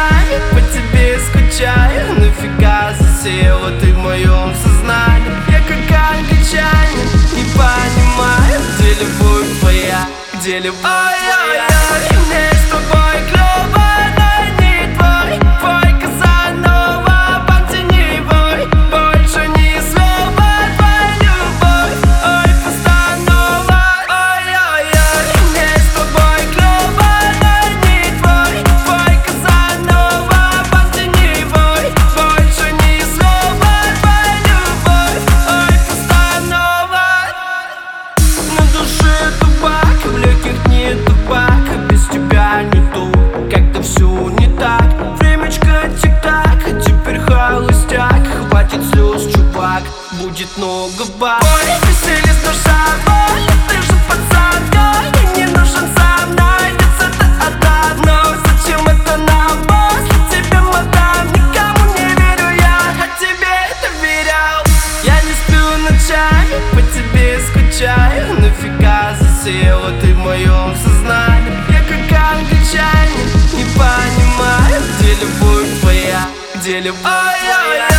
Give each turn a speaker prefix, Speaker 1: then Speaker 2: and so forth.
Speaker 1: ночами по тебе скучаю. Нафига засела ты в моем сознании? Я как англичанин, не понимаю, где любовь твоя, где любовь твоя. Мне с тобой клёво, но не твой, твой Казанова, Пантеневой. Больше ни слова, твоя любовь, ой, постанова. Ой-ой-ой, мне с тобой клёво, но не твой, твой Казанова, Пантеневой. Больше ни слова, твоя любовь, ой, постанова. На душе табак, в легких не табак. Без тебя не то, как-то все не так. Времечко тик-так, а теперь холостяк. Хватит слез, чувак, будет много баб. Ой, веселье с душа, боль, ты же пацан, ой, не нужен со мной, ведь это одно. Зачем это нам, босс, тебе мадам? Никому не верю я, а тебе доверял. Я не сплю ночами, по тебе скучаю. Нафига засела ты в моем сознании? Я как англичанин, не понимаю, где любовь твоя, где любовь твоя.